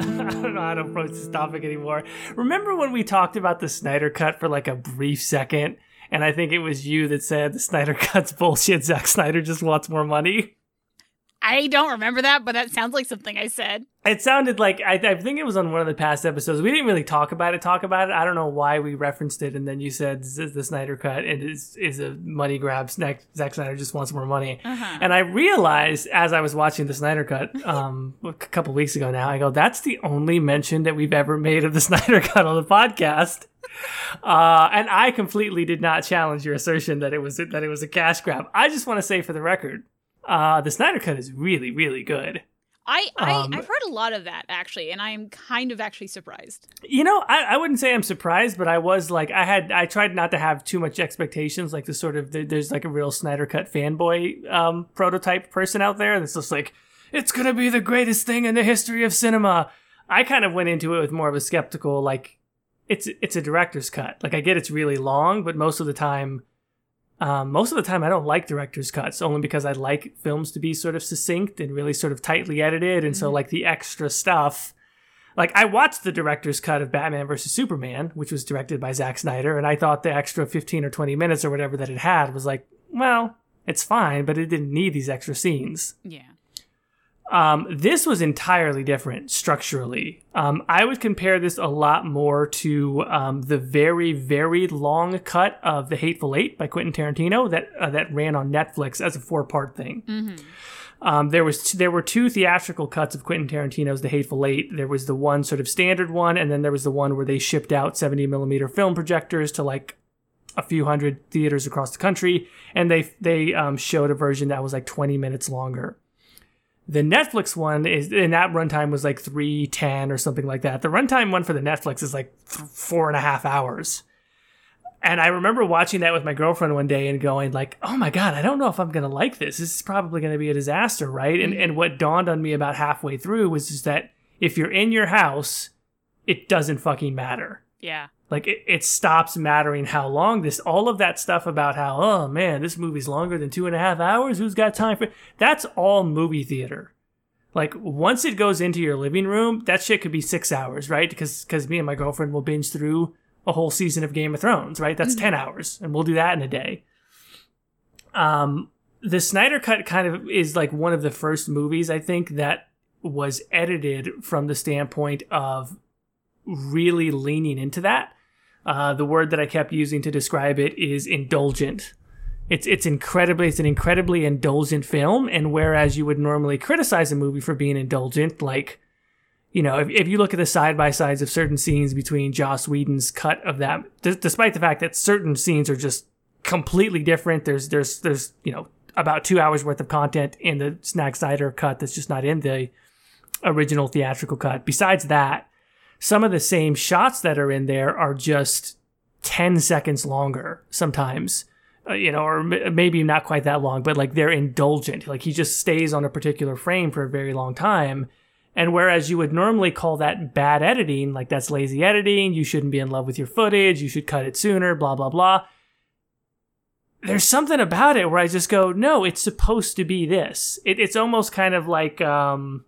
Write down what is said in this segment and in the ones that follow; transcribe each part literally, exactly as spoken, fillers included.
I don't know how to approach this topic anymore. Remember when we talked about the Snyder Cut for like a brief second? And I think it was you that said the Snyder Cut's bullshit. Zack Snyder just wants more money. I don't remember that, but that sounds like something I said. It sounded like, I, I think it was on one of the past episodes. We didn't really talk about it, talk about it. I don't know why we referenced it. And then you said the Snyder Cut it is, is a money grab. Zack Snyder just wants more money. Uh-huh. And I realized as I was watching the Snyder Cut um, a couple weeks ago now, I go, that's the only mention that we've ever made of the Snyder Cut on the podcast. Uh, and I completely did not challenge your assertion that it was that it was a cash grab. I just want to say for the record, uh, the Snyder Cut is really, really good. I, I um, I've heard a lot of that actually, and I'm kind of actually surprised. You know, I, I wouldn't say I'm surprised, but I was like, I had I tried not to have too much expectations. Like the sort of there, there's like a real Snyder Cut fanboy um, prototype person out there that's just like, it's gonna be the greatest thing in the history of cinema. I kind of went into it with more of a skeptical like. It's it's a director's cut. Like I get it's really long, but most of the time, um, most of the time I don't like director's cuts only because I like films to be sort of succinct and really sort of tightly edited. And mm-hmm. so like the extra stuff, like I watched the director's cut of Batman versus Superman, which was directed by Zack Snyder, and I thought the extra fifteen or twenty minutes or whatever that it had was like, well, it's fine, but it didn't need these extra scenes. Yeah. Um, this was entirely different structurally. Um, I would compare this a lot more to um, the very, very long cut of The Hateful Eight by Quentin Tarantino that uh, that ran on Netflix as a four-part thing. Mm-hmm. Um, there was t- there were two theatrical cuts of Quentin Tarantino's The Hateful Eight. There was the one sort of standard one, and then there was the one where they shipped out seventy millimeter film projectors to like a few hundred theaters across the country, and they they um, showed a version that was like twenty minutes longer. The Netflix one is, and that runtime was like three ten or something like that. The runtime one for the Netflix is like th- four and a half hours. And I remember watching that with my girlfriend one day and going like, oh my God, I don't know if I'm going to like this. This is probably going to be a disaster, right? And and what dawned on me about halfway through was just that if you're in your house, it doesn't fucking matter. Yeah. Like it, it stops mattering how long this, all of that stuff about how, oh man, this movie's longer than two and a half hours. Who's got time for it? That's all movie theater. Like once it goes into your living room, that shit could be six hours, right? Because because me and my girlfriend will binge through a whole season of Game of Thrones, right? That's mm-hmm. ten hours, and we'll do that in a day. Um, the Snyder Cut kind of is like one of the first movies I think that was edited from the standpoint of really leaning into that. Uh, the word that I kept using to describe it is indulgent. It's it's incredibly it's an incredibly indulgent film, and whereas you would normally criticize a movie for being indulgent, like, you know, if, if you look at the side by sides of certain scenes between Joss Whedon's cut of that, d- despite the fact that certain scenes are just completely different, there's there's there's you know about two hours worth of content in the Zack Snyder cut that's just not in the original theatrical cut. Besides that, some of the same shots that are in there are just ten seconds longer sometimes, uh, you know, or m- maybe not quite that long, but like they're indulgent. Like he just stays on a particular frame for a very long time. And whereas you would normally call that bad editing, like that's lazy editing, you shouldn't be in love with your footage, you should cut it sooner, blah, blah, blah. There's something about it where I just go, no, it's supposed to be this. It, it's almost kind of like, um,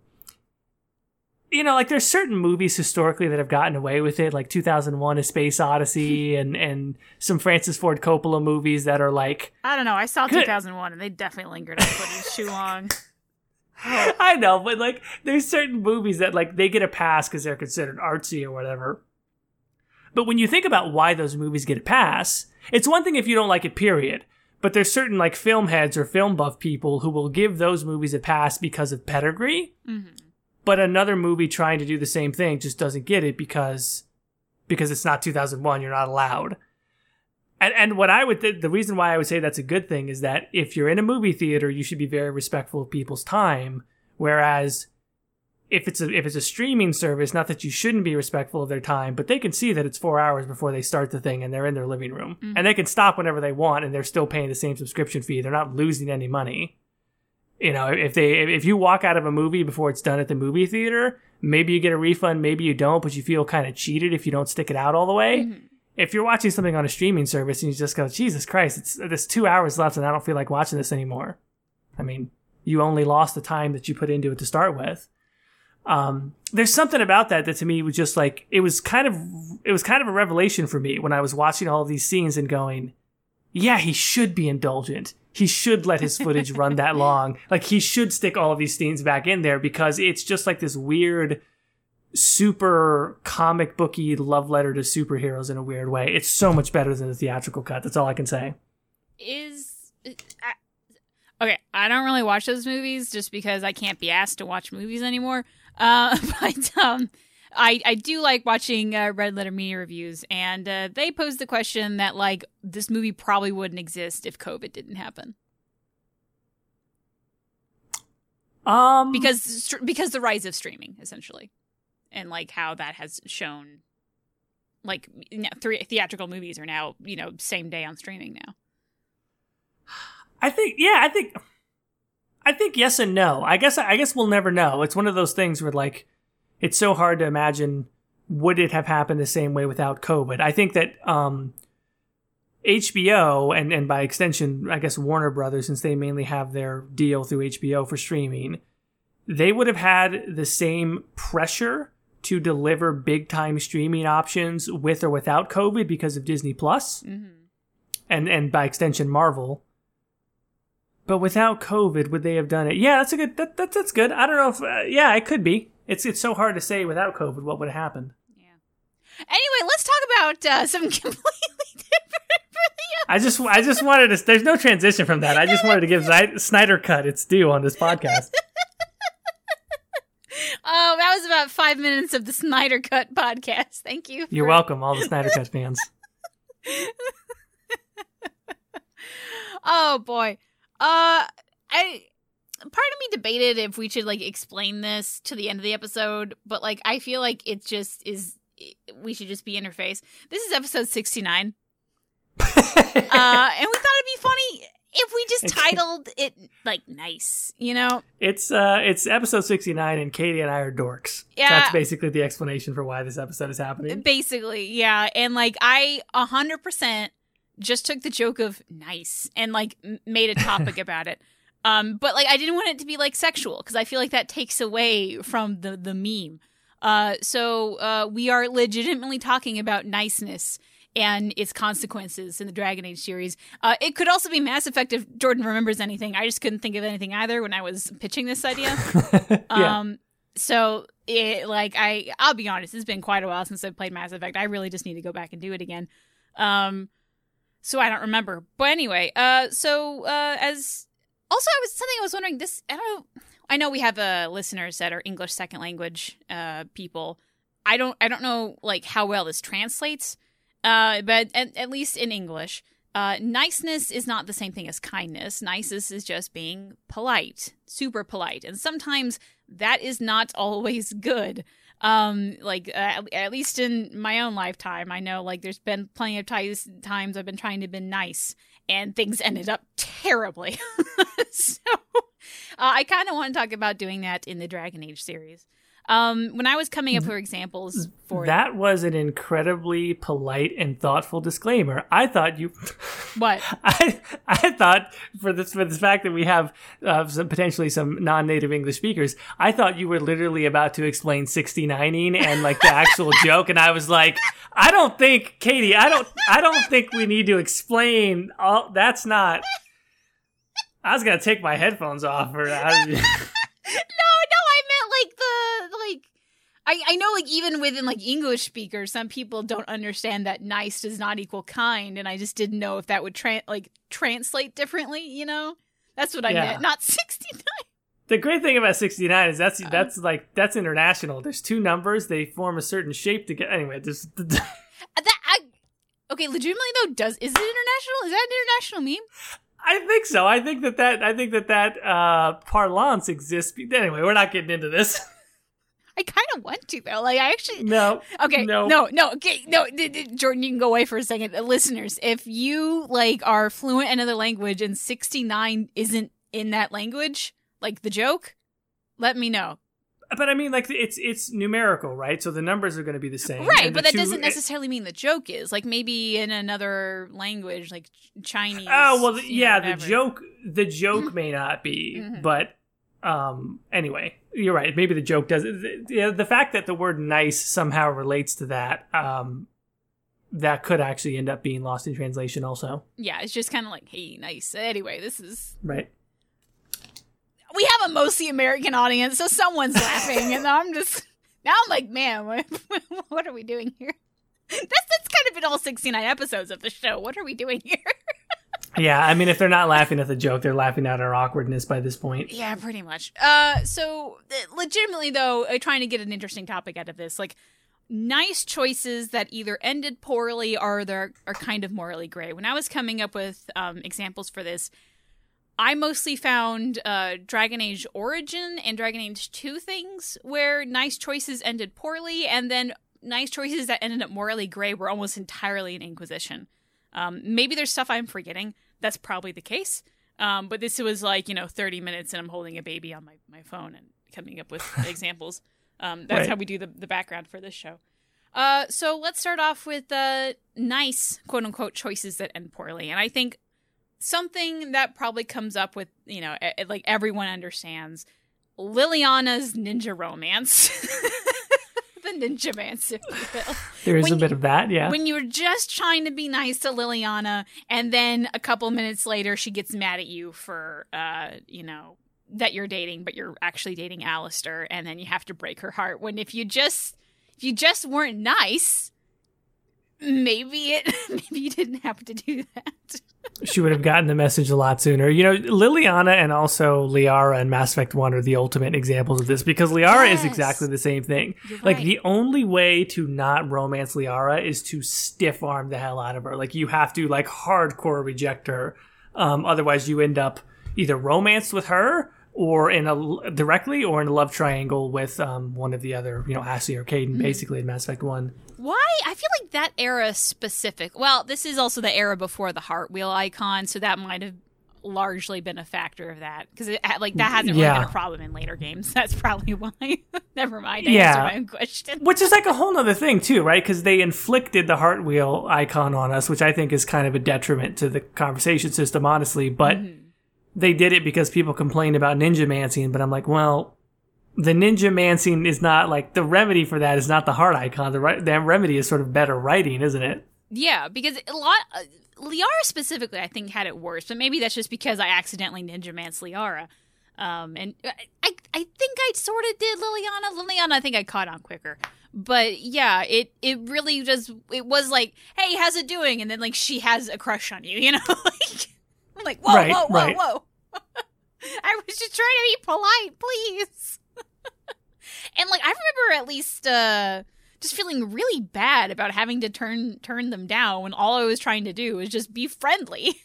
you know, like there's certain movies historically that have gotten away with it, like two thousand one A Space Odyssey and, and some Francis Ford Coppola movies that are like... I don't know. I saw good. two thousand one and they definitely lingered on footage too long. Oh. I know, but like there's certain movies that like they get a pass because they're considered artsy or whatever. But when you think about why those movies get a pass, it's one thing if you don't like it, period. But there's certain like film heads or film buff people who will give those movies a pass because of pedigree. Mm-hmm. But another movie trying to do the same thing just doesn't get it because because it's not two thousand one. You're not allowed. And and what I would th- the reason why I would say that's a good thing is that if you're in a movie theater, you should be very respectful of people's time. Whereas if it's a if it's a streaming service, not that you shouldn't be respectful of their time, but they can see that it's four hours before they start the thing and they're in their living room, mm-hmm. and they can stop whenever they want and they're still paying the same subscription fee. They're not losing any money. You know, if they if you walk out of a movie before it's done at the movie theater, maybe you get a refund, maybe you don't, but you feel kind of cheated if you don't stick it out all the way. Mm-hmm. If you're watching something on a streaming service and you just go, Jesus Christ, it's there's two hours left and I don't feel like watching this anymore. I mean, you only lost the time that you put into it to start with. Um, there's something about that that to me was just like, it was kind of, it was kind of a revelation for me when I was watching all of these scenes and going, yeah, he should be indulgent. He should let his footage run that long. Like, he should stick all of these scenes back in there because it's just like this weird, super comic booky love letter to superheroes in a weird way. It's so much better than the theatrical cut. That's all I can say. Is I, okay, I don't really watch those movies just because I can't be asked to watch movies anymore. Uh, but um, I I do like watching uh, Red Letter Media reviews, and uh, they posed the question that like this movie probably wouldn't exist if COVID didn't happen. Um, because because the rise of streaming essentially, and like how that has shown, like you know, three theatrical movies are now you know same day on streaming now. I think yeah, I think. I think yes and no. I guess I guess we'll never know. It's one of those things where like it's so hard to imagine would it have happened the same way without COVID. I think that um, H B O and, and by extension, I guess Warner Brothers, since they mainly have their deal through H B O for streaming, they would have had the same pressure to deliver big time streaming options with or without COVID because of Disney Plus, mm-hmm. and and by extension Marvel. But without COVID, would they have done it? Yeah, that's a good. That, that that's good. I don't know if. Uh, yeah, it could be. It's it's so hard to say without COVID what would have happened. Yeah. Anyway, let's talk about uh, some completely different. I just I just wanted to. There's no transition from that. I just wanted to give Snyder Cut its due on this podcast. Oh, that was about five minutes of the Snyder Cut podcast. Thank you. For... You're welcome, all the Snyder Cut fans. Oh boy. Uh, I part of me debated if we should like explain this to the end of the episode, but like I feel like it just is. We should just be interface. This is episode sixty-nine, uh, and we thought it'd be funny if we just titled it like nice, you know. It's uh, it's episode sixty-nine, and Katie and I are dorks. Yeah, that's basically the explanation for why this episode is happening. Basically, yeah, and like I a hundred percent. just took the joke of nice and like m- made a topic about it. Um, but like I didn't want it to be like sexual because I feel like that takes away from the, the meme. Uh, so uh, we are legitimately talking about niceness and its consequences in the Dragon Age series. Uh, it could also be Mass Effect if Jordan remembers anything. I just couldn't think of anything either when I was pitching this idea. yeah. Um, so it like I I'll be honest, it's been quite a while since I've played Mass Effect. I really just need to go back and do it again. Um, So I don't remember. But anyway, uh, so uh, as also I was something I was wondering. This I don't know. I know we have uh, listeners that are English second language uh, people. I don't I don't know like how well this translates. Uh, but at, at least in English, uh, niceness is not the same thing as kindness. Niceness is just being polite, super polite, and sometimes that is not always good. Um, like, uh, at least in my own lifetime, I know, like, there's been plenty of ties, times I've been trying to be nice, and things ended up terribly. so, uh, I kind of want to talk about doing that in the Dragon Age series. Um, when I was coming up with examples for that it, was an incredibly polite and thoughtful disclaimer. I thought you, what I I thought for this for the fact that we have uh, some, potentially some non-native English speakers, I thought you were literally about to explain sixty-nining and like the actual joke, and I was like, I don't think Katie, I don't I don't think we need to explain all. That's not. I was gonna take my headphones off or. I, I, I know, like, even within, like, English speakers, some people don't understand that nice does not equal kind, and I just didn't know if that would, tra- like, translate differently, you know? That's what I yeah. meant, not sixty-nine. The great thing about sixty-nine is that's, that's like, that's international. There's two numbers, they form a certain shape to get, anyway, there's... that, I, okay, legitimately, though, does, is it international? Is that an international meme? I think so. I think that that, I think that that, uh, parlance exists. Anyway, we're not getting into this. I kind of want to, though. Like, I actually... No. Okay, no. no, no, okay, no. D- d- Jordan, you can go away for a second. Uh, listeners, if you, like, are fluent in another language and sixty-nine isn't in that language, like the joke, let me know. But I mean, like, it's it's numerical, right? So the numbers are going to be the same. Right, but that two, doesn't necessarily mean the joke is. Like, maybe in another language, like Chinese. Oh, well, yeah, know, the joke, the joke may not be, mm-hmm. but... Um, anyway, you're right. Maybe the joke does the, the fact that the word nice somehow relates to that, um, that could actually end up being lost in translation also. Yeah, it's just kind of like, hey, nice. Anyway, this is... Right. We have a mostly American audience, so someone's laughing, and I'm just... Now I'm like, man, what, what are we doing here? That's, that's kind of been all sixty-nine episodes of the show. What are we doing here? Yeah, I mean, if they're not laughing at the joke, they're laughing at our awkwardness by this point. Yeah, pretty much. Uh, so, legitimately, though, uh, trying to get an interesting topic out of this, like, nice choices that either ended poorly or they're are kind of morally gray. When I was coming up with um, examples for this, I mostly found uh, Dragon Age Origin and Dragon Age two things where nice choices ended poorly, and then nice choices that ended up morally gray were almost entirely an Inquisition. Um, maybe there's stuff I'm forgetting. That's probably the case. Um, but this was like, you know, thirty minutes and I'm holding a baby on my, my phone and coming up with examples. Um, that's right. how we do the, the background for this show. Uh, so let's start off with uh, nice, quote unquote, choices that end poorly. And I think something that probably comes up with, you know, a, like everyone understands, Liliana's ninja romance. The ninja mance, if you will. There is when a bit you, of that, yeah. When you're just trying to be nice to Liliana, and then a couple minutes later she gets mad at you for, uh, you know, that you're dating, but you're actually dating Alistair, and then you have to break her heart. When if you just, if you just weren't nice, maybe it, maybe you didn't have to do that. She would have gotten the message a lot sooner. You know, Liliana and also Liara in Mass Effect one are the ultimate examples of this, because Liara Yes. is exactly the same thing. You're Like, right. the only way to not romance Liara is to stiff arm the hell out of her. Like, you have to, like, hardcore reject her. Um, otherwise, you end up either romanced with her or in a directly or in a love triangle with um, one of the other, you know, Ashley or Caden, Mm-hmm. basically, in Mass Effect one. Why? I feel like that era specific. Well, this is also the era before the heart wheel icon, so that might have largely been a factor of that, because like that hasn't really Yeah. been a problem in later games. That's probably why. Never mind. I Yeah. answered my own question. Which is like a whole nother thing too, right? Because they inflicted the heart wheel icon on us, which I think is kind of a detriment to the conversation system, honestly. But Mm-hmm. they did it because people complained about ninja mancing. But I'm like, well, the ninja mancing is not like the remedy for that is not the heart icon. The right, the remedy is sort of better writing, isn't it? Yeah, because a lot. Uh, Liara specifically, I think, had it worse, but maybe that's just because I accidentally ninja manced Liara. Um, and I, I, I think I sort of did Liliana. Liliana, I think I caught on quicker. But yeah, it, it really just, it was like, hey, how's it doing? And then like she has a crush on you, you know? like, I'm like, whoa, Right, whoa, whoa, right. whoa. I was just trying to be polite, please. And like, I remember at least, uh, just feeling really bad about having to turn turn them down when all I was trying to do was just be friendly.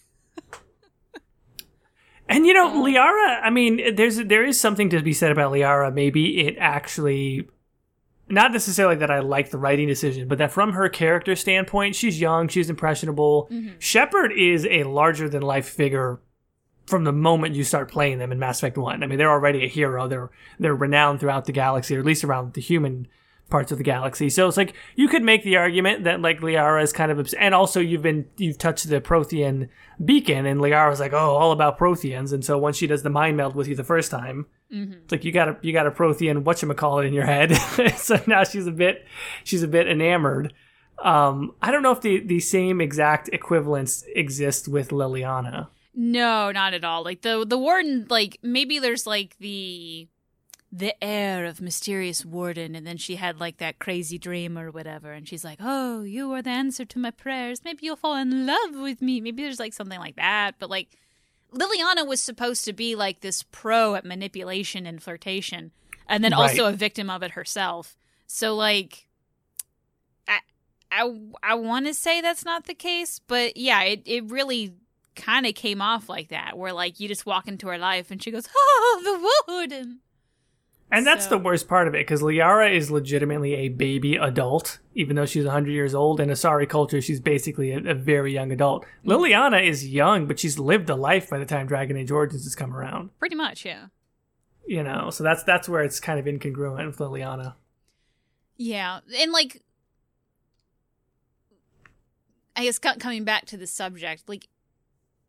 And you know, Liara, I mean, there's there is something to be said about Liara. Maybe it actually, not necessarily that I like the writing decision, but that from her character standpoint, she's young, she's impressionable. Mm-hmm. Shepard is a larger than life figure from the moment you start playing them in Mass Effect one. I mean, they're already a hero. They're they're renowned throughout the galaxy, or at least around the human parts of the galaxy. So it's like you could make the argument that like Liara is kind of obs- and also you've been you've touched the Prothean beacon, and Liara's like, oh, all about Protheans. And so once she does the mind meld with you the first time, Mm-hmm. it's like you got a you got a Prothean whatchamacallit in your head. So now she's a bit she's a bit enamored. Um, I don't know if the the same exact equivalence exists with Liliana. No, not at all. Like the the warden, like maybe there's like the the air of mysterious warden, and then she had like that crazy dream or whatever, and she's like, "Oh, you are the answer to my prayers. Maybe you'll fall in love with me." Maybe there's like something like that. But like Liliana was supposed to be like this pro at manipulation and flirtation, and then also Right. a victim of it herself. So like, I I I want to say that's not the case, but yeah, it it really kind of came off like that, where like you just walk into her life and she goes, "Oh, the warden." And that's So- the worst part of it, because Liara is legitimately a baby adult, even though she's one hundred years old. In Asari culture, she's basically a, a very young adult. Liliana is young, but she's lived a life by the time Dragon Age Origins has come around. Pretty much, yeah. You know, so that's that's where it's kind of incongruent with Liliana. Yeah, and like, I guess co- coming back to the subject, like,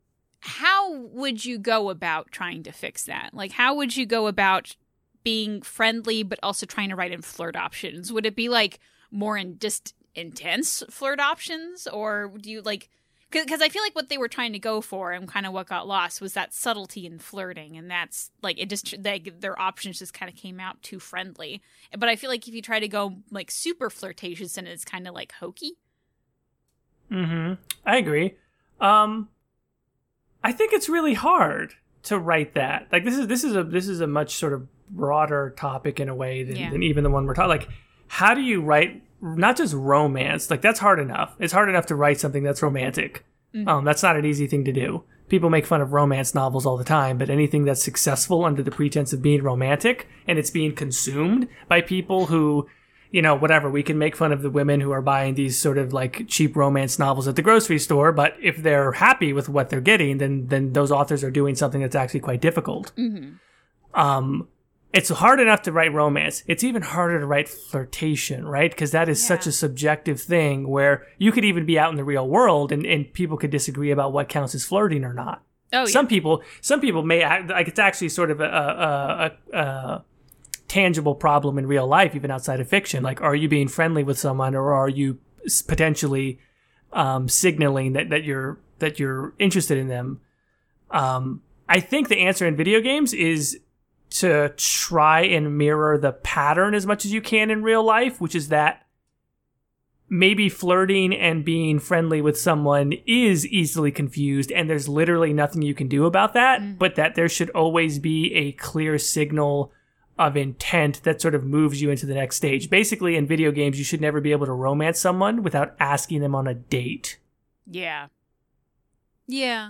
how would you go about trying to fix that? Like, how would you go about being friendly but also trying to write in flirt options? Would it be like more in just intense flirt options, or do you like, because I feel like what they were trying to go for and kind of what got lost was that subtlety in flirting, and that's like it just like their options just kind of came out too friendly. But I feel like if you try to go like super flirtatious, then it's kind of like hokey. Mm-hmm. I agree. Um, I think it's really hard to write that. Like this is this is a this is a much sort of broader topic in a way than, Yeah. than even the one we're talking. Like, how do you write not just romance? Like that's hard enough. It's hard enough to write something that's romantic. Mm-hmm. Um, that's not an easy thing to do. People make fun of romance novels all the time, but anything that's successful under the pretense of being romantic and it's being consumed by people who, you know, whatever, we can make fun of the women who are buying these sort of like cheap romance novels at the grocery store, but if they're happy with what they're getting, then then those authors are doing something that's actually quite difficult. Mm-hmm. Um, it's hard enough to write romance. It's even harder to write flirtation, right? Because that is Yeah. such a subjective thing where you could even be out in the real world and, and people could disagree about what counts as flirting or not. Oh, Some yeah. people, some people may act, like it's actually sort of a, a, a, a tangible problem in real life, even outside of fiction. Like, are you being friendly with someone, or are you s- potentially um, signaling that, that you're that you're interested in them? Um, I think the answer in video games is to try and mirror the pattern as much as you can in real life, which is that maybe flirting and being friendly with someone is easily confused and there's literally nothing you can do about that, mm. but that there should always be a clear signal of intent that sort of moves you into the next stage. Basically, in video games, you should never be able to romance someone without asking them on a date. Yeah. Yeah.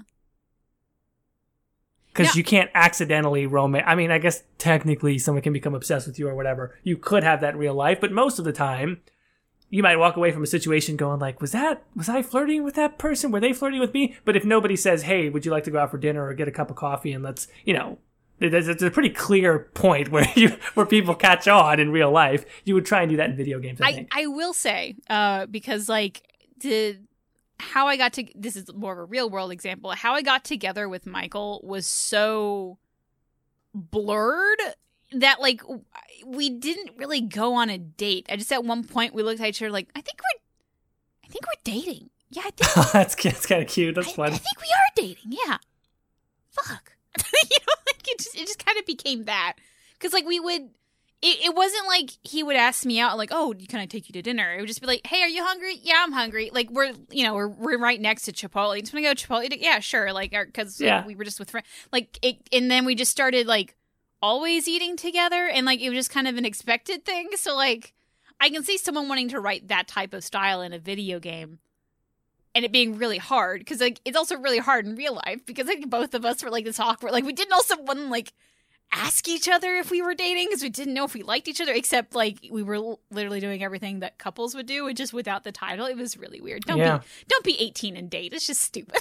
Because Now- you can't accidentally romance. I mean, I guess technically someone can become obsessed with you or whatever. You could have that in real life, but most of the time, you might walk away from a situation going like, was that, was I flirting with that person? Were they flirting with me? But if nobody says, hey, would you like to go out for dinner or get a cup of coffee and let's, you know, there's a pretty clear point where you where people catch on in real life. You would try and do that in video games, I, I think. I will say, uh, because like the how I got to this is more of a real world example. How I got together with Michael was so blurred that like we didn't really go on a date. I just at one point we looked at each other like, I think we're I think we're dating. Yeah, I think that's that's kind of cute. That's I, fun. I think we are dating. Yeah. Fuck. You know, like it just it just kind of became that. Because like we would it, it wasn't like he would ask me out like, oh, can I take you to dinner? It would just be like, hey, are you hungry? Yeah, I'm hungry. Like we're you know, we're we're right next to Chipotle. Just want to go to Chipotle? Yeah, sure. Like because Yeah. like, we were just with friends. Like it and then we just started like always eating together, and like it was just kind of an expected thing. So like I can see someone wanting to write that type of style in a video game. And it being really hard, because like it's also really hard in real life, because like both of us were like this awkward, like we didn't also want to like ask each other if we were dating, because we didn't know if we liked each other, except like we were l- literally doing everything that couples would do, and just without the title. It was really weird. Don't Yeah. be don't be eighteen and date. It's just stupid.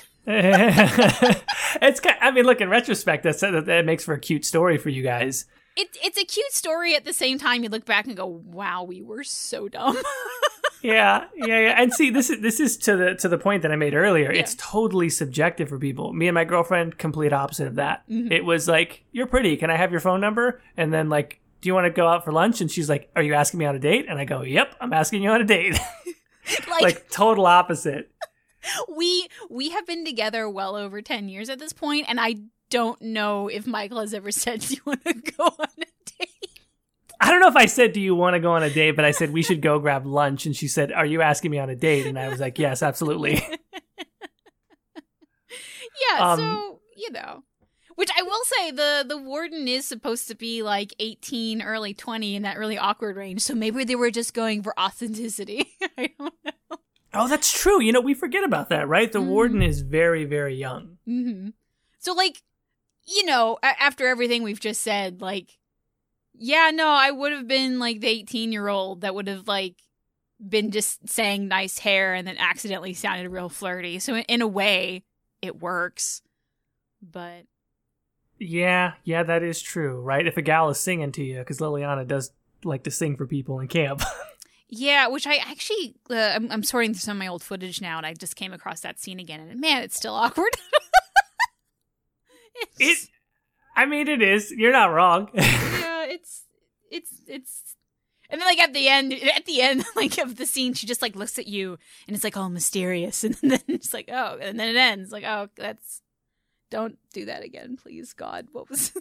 It's kind I mean, look, in retrospect, that's, that, that makes for a cute story for you guys. It, it's a cute story. At the same time, you look back and go, wow, we were so dumb. Yeah, yeah, yeah. And see, this is this is to the to the point that I made earlier. Yeah. It's totally subjective for people. Me and my girlfriend, complete opposite of that. Mm-hmm. It was like, you're pretty. Can I have your phone number? And then like, do you want to go out for lunch? And she's like, are you asking me on a date? And I go, yep, I'm asking you on a date. like, Like total opposite. we we have been together well over ten years at this point, and I don't know if Michael has ever said, do you want to go on a date? I don't know if I said, do you want to go on a date? But I said, we should go grab lunch. And she said, are you asking me on a date? And I was like, yes, absolutely. Yeah, Um, so, you know. Which I will say, the, the warden is supposed to be like eighteen, early twenty, in that really awkward range. So maybe they were just going for authenticity. I don't know. Oh, that's true. You know, we forget about that, right? The Mm. warden is very, very young. Mm-hmm. So, like, you know, a- after everything we've just said, like, yeah, no, I would have been like the eighteen-year-old that would have, like, been just saying nice hair and then accidentally sounded real flirty. So, in, in a way, it works. But Yeah, yeah, that is true, right? If a gal is singing to you, because Liliana does like to sing for people in camp. yeah, which I actually, uh, I'm, I'm sorting through some of my old footage now, and I just came across that scene again, and man, it's still awkward. It, I mean, it is. You're not wrong. Yeah, it's, it's, it's, and then like at the end, at the end, like of the scene, she just like looks at you and it's like all mysterious, and then it's like, oh, and then it ends like, oh, that's, don't do that again, please, God. What was?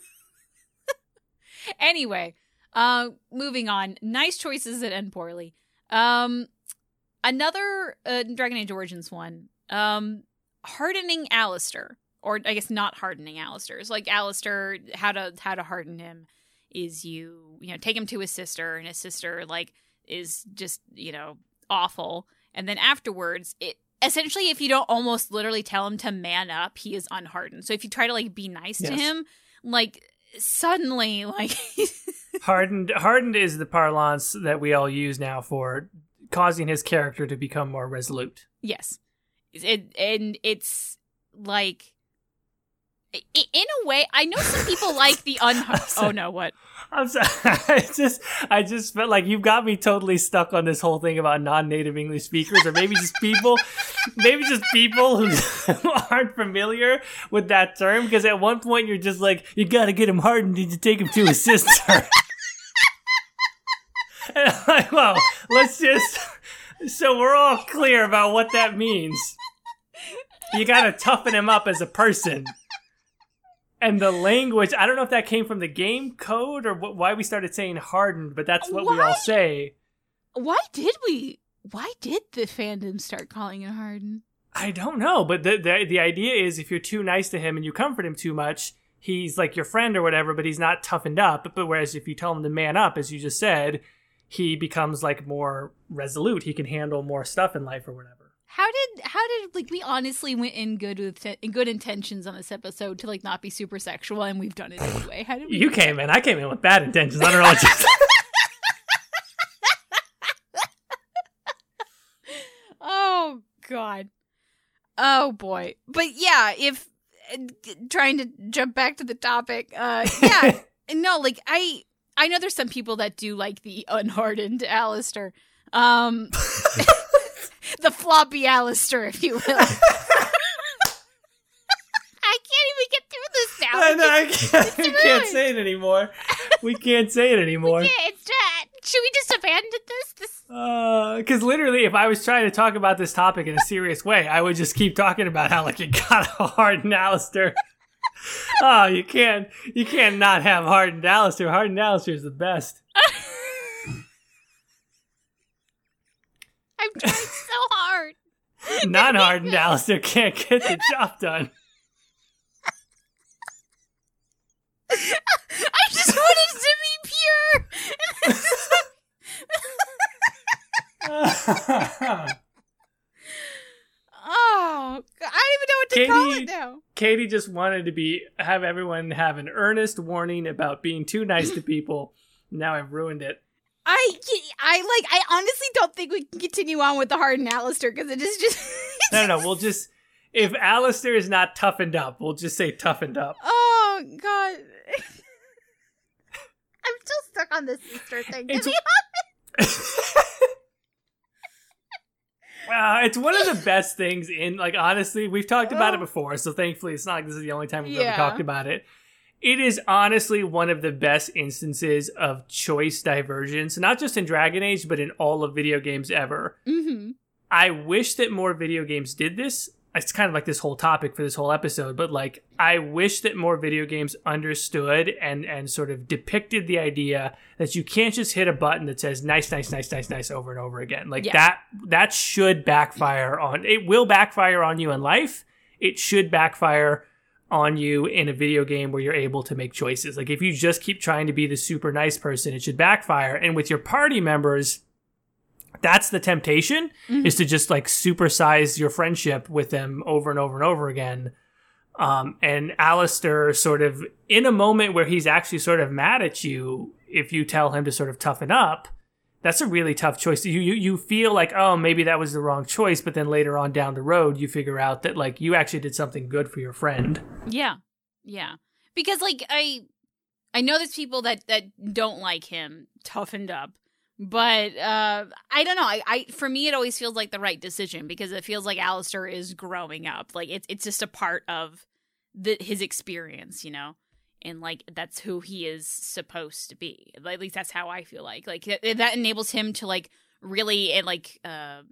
Anyway, uh, moving on. Nice choices that end poorly. Um, another uh, Dragon Age Origins one. Um, hardening Alistair. Or I guess not hardening Alistair. It's like Alistair, how to how to harden him is you, you know, take him to his sister, and his sister, like, is just, you know, awful. And then afterwards, it essentially, if you don't almost literally tell him to man up, he is unhardened. So if you try to, like, be nice yes. to him, like, suddenly, like... hardened hardened is the parlance that we all use now for causing his character to become more resolute. Yes. It, and it's, like... In a way, I know some people like the unhardened... Oh, no, what? I'm sorry. I just, I just felt like you've got me totally stuck on this whole thing about non-native English speakers, or maybe just people, maybe just people who aren't familiar with that term. Because at one point you're just like, you got to get him hardened and you take him to his sister. And I'm like, well, let's just, so we're all clear about what that means. You got to toughen him up as a person. And the language, I don't know if that came from the game code or wh- why we started saying hardened, but that's what why? we all say. Why did we? Why did the fandom start calling it hardened? I don't know, but the, the the idea is if you're too nice to him and you comfort him too much, he's like your friend or whatever, but he's not toughened up. But whereas if you tell him to man up, as you just said, he becomes like more resolute. He can handle more stuff in life or whatever. How did how did like we honestly went in good with in good intentions on this episode to like not be super sexual, and we've done it anyway. How did we you came in? I came in with bad intentions. I don't know what you. Oh God, oh boy, but yeah, if uh, trying to jump back to the topic, uh, yeah, no, like I I know there's some people that do like the unhardened Alistair. Um. The floppy Alistair, if you will. I can't even get through this now. I know, I can't, we can't say it anymore. We can't say it anymore. Yeah, it's uh, should we just abandon this? this? Uh, because literally, if I was trying to talk about this topic in a serious way, I would just keep talking about how like you got a hardened Alistair. Oh, you can't, you can't not have hardened Alistair. Hardened Alistair is the best. I'm trying so hard. Non-hardened Alistair can't get the job done. I just wanted it to be pure. Oh, I don't even know what to Katie, call it now. Katie just wanted to be have everyone have an earnest warning about being too nice to people. Now I've ruined it. I, I like, I honestly don't think we can continue on with the hardened Alistair because it is just. no, no, no, we'll just, if Alistair is not toughened up, we'll just say toughened up. Oh, God. I'm still stuck on this sister thing, to it's, be honest. Wow, it's one of the best things in, like, honestly, we've talked about it before, so thankfully it's not like this is the only time we've yeah. ever talked about it. It is honestly one of the best instances of choice divergence, not just in Dragon Age, but in all of video games ever. Mm-hmm. I wish that more video games did this. It's kind of like this whole topic for this whole episode, but like, I wish that more video games understood and, and sort of depicted the idea that you can't just hit a button that says nice, nice, nice, nice, nice over and over again. Like yeah. that, that should backfire on, it will backfire on you in life. It should backfire on you in a video game where you're able to make choices. Like if you just keep trying to be the super nice person, it should backfire. And with your party members, that's the temptation, mm-hmm. is to just like supersize your friendship with them over and over and over again. Um, and Alistair sort of in a moment where he's actually sort of mad at you, if you tell him to sort of toughen up, that's a really tough choice. You, you you feel like, oh, maybe that was the wrong choice, but then later on down the road, you figure out that like you actually did something good for your friend. Yeah, yeah. Because like I, I know there's people that that don't like him toughened up, but uh, I don't know. I, I for me, it always feels like the right decision because it feels like Alistair is growing up. Like it's it's just a part of the his experience, you know, and like that's who he is supposed to be. At least that's how I feel like. Like that, that enables him to like really and like. Uh,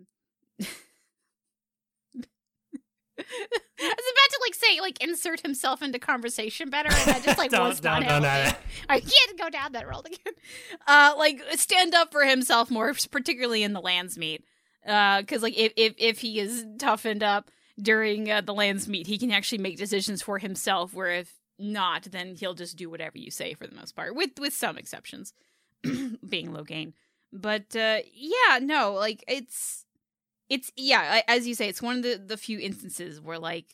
I was about to like say like insert himself into conversation better, and I just like was not no, no, no. I can't go down that road again. Uh, like stand up for himself more, particularly in the Lands meet. Uh, because like if, if if he is toughened up during uh, the Lands meet, he can actually make decisions for himself. Where if not, then he'll just do whatever you say for the most part, with with some exceptions, being Logain. But uh, yeah, no, like it's. It's, yeah, as you say, it's one of the, the few instances where, like,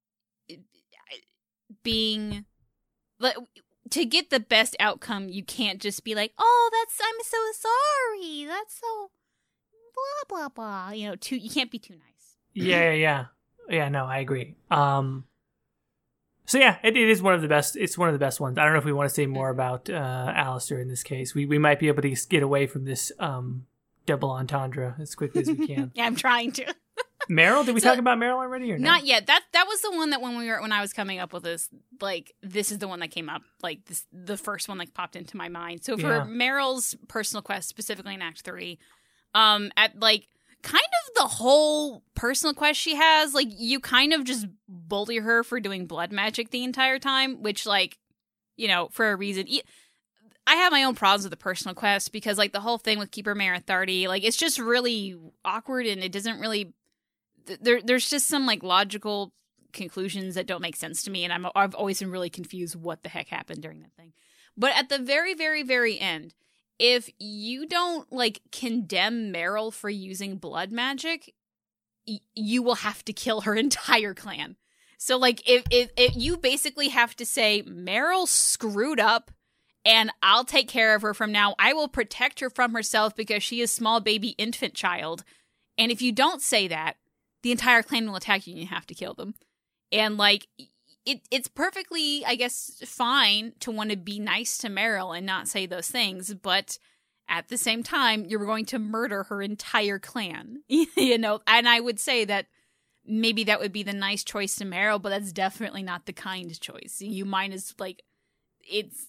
being, like, to get the best outcome, you can't just be like, oh, that's, I'm so sorry, that's so, blah, blah, blah, you know, too, you can't be too nice. Yeah, yeah, yeah. Yeah, no, I agree. Um, so yeah, it, it is one of the best, it's one of the best ones. I don't know if we want to say more about uh, Alistair in this case. We we might be able to get away from this, um, double entendre as quickly as we can. Yeah, I'm trying to. Meryl? Did we so, talk about Meryl already or no? Not yet. That that was the one that when we were when I was coming up with this, like this is the one that came up, like this the first one like popped into my mind. So for yeah. Meryl's personal quest, specifically in Act Three, um, at like kind of the whole personal quest she has, like you kind of just bully her for doing blood magic the entire time, which like, you know, for a reason. E- I have my own problems with the personal quest because, like, the whole thing with Keeper Mare Thardy, like, it's just really awkward and it doesn't really. Th- there, there's just some like logical conclusions that don't make sense to me, and I'm I've always been really confused what the heck happened during that thing. But at the very, very, very end, if you don't like condemn Meryl for using blood magic, y- you will have to kill her entire clan. So, like, if if, if you basically have to say Meryl screwed up. And I'll take care of her from now. I will protect her from herself because she is small baby infant child. And if you don't say that, the entire clan will attack you and you have to kill them. And like, it, it's perfectly, I guess, fine to want to be nice to Meryl and not say those things. But at the same time, you're going to murder her entire clan. You know, and I would say that maybe that would be the nice choice to Meryl, but that's definitely not the kind choice. You might as, like, it's,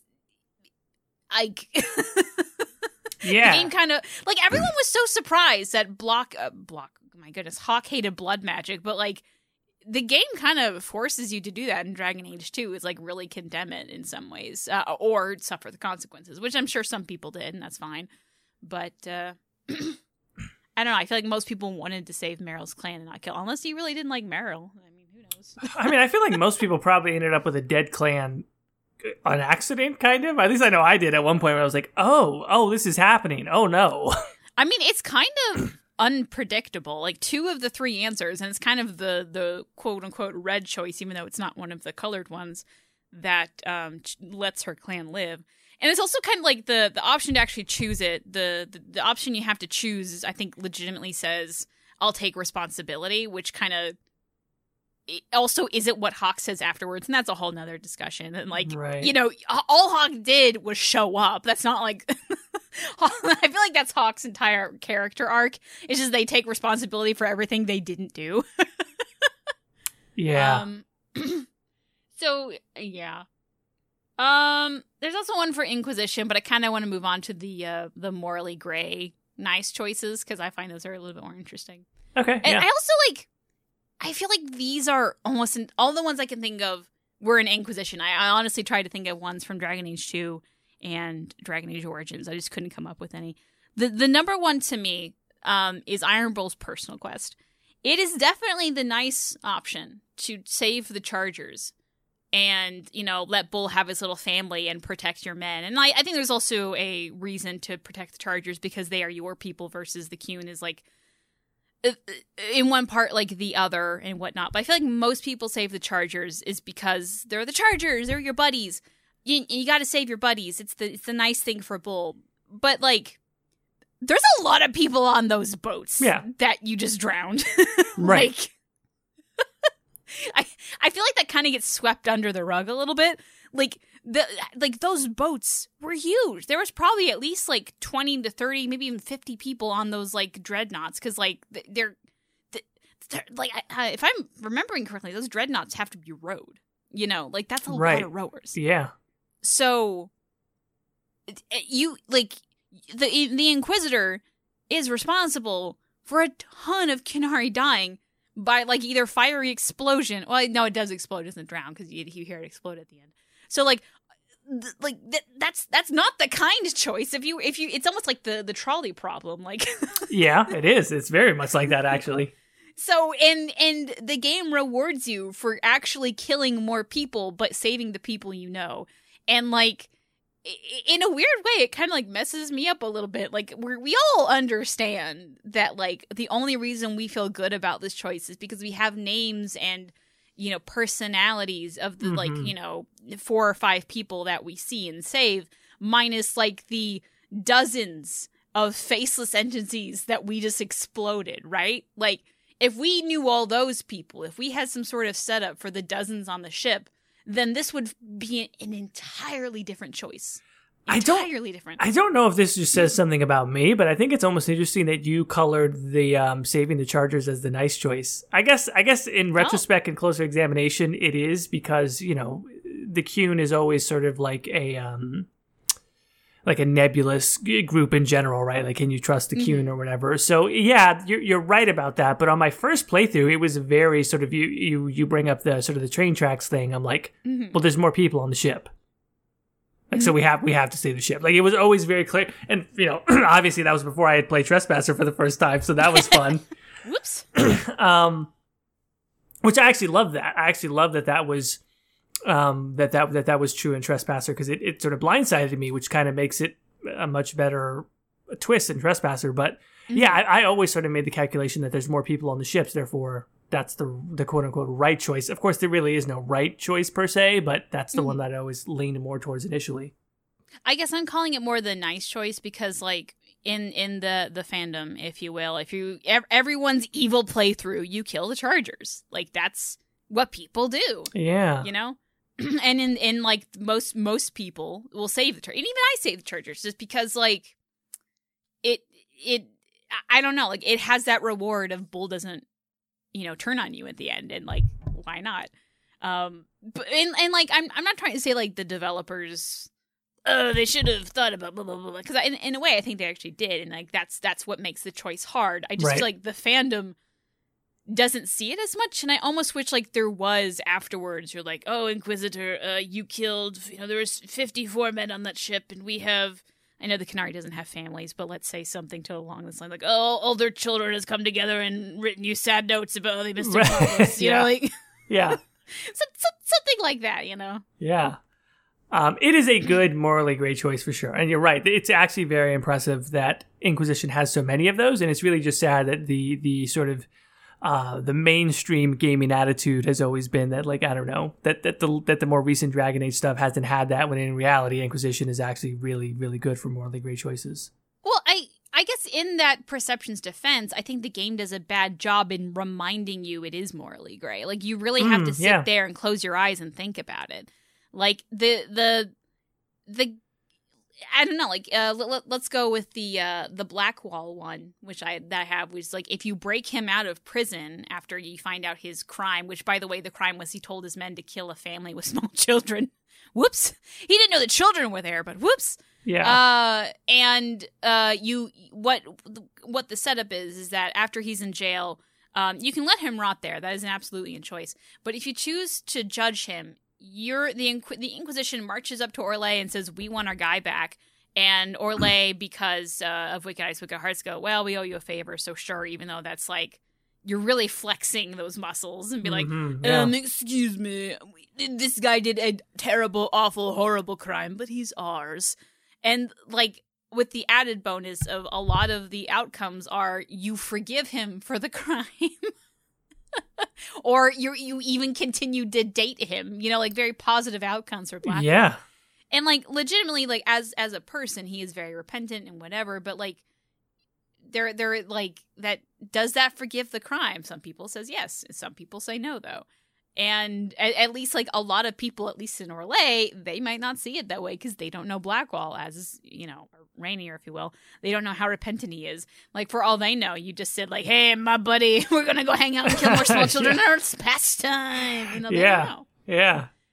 Like, yeah. The game kind of, like, everyone was so surprised that Block, uh, Block, oh my goodness, Hawk hated blood magic, but, like, the game kind of forces you to do that in Dragon Age two, is, like, really condemn it in some ways, uh, or suffer the consequences, which I'm sure some people did, and that's fine. But, uh, I don't know, I feel like most people wanted to save Meryl's clan and not kill, unless you really didn't like Meryl. I mean, who knows? I mean, I feel like most people probably ended up with a dead clan on accident, kind of. At least I know I did at one point where I was like, oh, oh, this is happening. Oh, no. I mean, it's kind of unpredictable. Like, two of the three answers, and it's kind of the, the quote-unquote red choice, even though it's not one of the colored ones, that um, ch- lets her clan live. And it's also kind of like the, the option to actually choose it. The, the, the option you have to choose, is, I think, legitimately says, I'll take responsibility, which kind of it also isn't what Hawk says afterwards, and that's a whole nother discussion. And like, right. you know, all Hawk did was show up. That's not like I feel like that's Hawk's entire character arc. It's just they take responsibility for everything they didn't do. Yeah. Um, so yeah. Um, there's also one for Inquisition, but I kind of want to move on to the uh, the morally gray nice choices because I find those are a little bit more interesting. Okay. And yeah. I also like. I feel like these are almost in, all the ones I can think of were in Inquisition. I, I honestly tried to think of ones from Dragon Age two and Dragon Age Origins. I just couldn't come up with any. The the number one to me um, is Iron Bull's personal quest. It is definitely the nice option to save the Chargers and, you know, let Bull have his little family and protect your men. And I, I think there's also a reason to protect the Chargers because they are your people versus the Qun is like, in one part like the other and whatnot. But I feel like most people save the Chargers is because they're the Chargers, they're your buddies. You, you got to save your buddies. It's the it's the nice thing for Bull. But like, there's a lot of people on those boats yeah. that you just drowned. Right. Like, I I feel like that kind of gets swept under the rug a little bit. Like the like those boats were huge. There was probably at least like twenty to thirty, maybe even fifty people on those like dreadnoughts because like they're, they're like I, if I'm remembering correctly, those dreadnoughts have to be rowed. You know, like that's a right. lot of rowers. Yeah. So you like the the Inquisitor is responsible for a ton of Kenari dying by like either fiery explosion. Well, no, it does explode, it doesn't drown because you, you hear it explode at the end. So like, th- like th- that's that's not the kind choice. If you if you, it's almost like the the trolley problem. Like, yeah, it is. It's very much like that, actually. So and and the game rewards you for actually killing more people, but saving the people you know, and like. In a weird way, it kind of like messes me up a little bit. Like we we all understand that like the only reason we feel good about this choice is because we have names and, you know, personalities of the mm-hmm. like, you know, four or five people that we see and save, minus like the dozens of faceless entities that we just exploded, right? Like if we knew all those people, if we had some sort of setup for the dozens on the ship, then this would be an entirely different choice. Entirely I don't, different. I don't know if this just says something about me, but I think it's almost interesting that you colored the um, saving the Chargers as the nice choice. I guess I guess in retrospect and closer examination, it is because, you know, the Qun is always sort of like a um, like a nebulous group in general, right? Like, can you trust the Qun mm-hmm. or whatever? So yeah, you're you're right about that. But on my first playthrough, it was very sort of you you you bring up the sort of the train tracks thing. I'm like, mm-hmm. well, there's more people on the ship. Like, mm-hmm. so we have we have to save the ship. Like, it was always very clear. And, you know, obviously that was before I had played Trespasser for the first time, so that was fun. Whoops. um, which I actually love that. I actually love that that was um, that, that that that was true in Trespasser, because it, it sort of blindsided me, which kind of makes it a much better twist in Trespasser. But mm-hmm. yeah, I, I always sort of made the calculation that there's more people on the ships, therefore that's the the quote unquote right choice. Of course, there really is no right choice per se, but that's the mm-hmm. one that I always leaned more towards initially. I guess I'm calling it more the nice choice because, like, in in the the fandom, if you will, if you ev- everyone's evil playthrough, you kill the Chargers. Like, that's what people do. Yeah, you know. And in in like most most people will save the Chargers, and even I save the Chargers just because, like, it it I don't know, like, it has that reward of Bull doesn't, you know, turn on you at the end, and like, why not? Um, but and, and like, I'm I'm not trying to say like the developers, oh, they should have thought about blah blah blah, because in in a way I think they actually did, and like that's that's what makes the choice hard. I just right. feel like the fandom doesn't see it as much, and I almost wish like there was afterwards. You're like, oh, Inquisitor, uh, you killed, you know, there was fifty-four men on that ship, and we have. I know the Kenari doesn't have families, but let's say something to along this line, like, oh, all their children has come together and written you sad notes about how they missed their fathers, you yeah. know, like, yeah, so, so, something like that, you know. Yeah, um, it is a good, morally great choice for sure, and you're right. It's actually very impressive that Inquisition has so many of those, and it's really just sad that the the sort of Uh, the mainstream gaming attitude has always been that, like, I don't know, that that the that the more recent Dragon Age stuff hasn't had that, when in reality Inquisition is actually really, really good for morally great choices. Well, I I guess in that perception's defense, I think the game does a bad job in reminding you it is morally gray. Like, you really have mm, to sit yeah. there and close your eyes and think about it. Like, the the the I don't know, like, uh, let, let's go with the uh, the Blackwall one, which I that I have, which is like, if you break him out of prison after you find out his crime, which, by the way, the crime was he told his men to kill a family with small children. Whoops. He didn't know the children were there, but whoops. Yeah. Uh, and uh, you, what what the setup is, is that after he's in jail, um, you can let him rot there. That is an absolutely a choice. But if you choose to judge him, You're the Inqu- the Inquisition marches up to Orlais and says, we want our guy back. And Orlais, because uh, of Wicked Eyes, Wicked Hearts, go, well, we owe you a favor, so sure, even though that's like, you're really flexing those muscles and be like, mm-hmm, yeah. um, excuse me, this guy did a terrible, awful, horrible crime, but he's ours. And like, with the added bonus of a lot of the outcomes are you forgive him for the crime. Or you you even continue to date him, you know, like very positive outcomes for Blackwall. Yeah. And like legitimately, like as as a person, he is very repentant and whatever, but like they're they're like that does that forgive the crime? Some people says yes, some people say no though. And at, at least like a lot of people, at least in Orlais, they might not see it that way because they don't know Blackwall as, you know, or Rainier, if you will. They don't know how repentant he is. Like, for all they know, you just said like, hey, my buddy, we're going to go hang out and kill more small children. yeah. It's pastime. You know, they yeah. don't know. Yeah.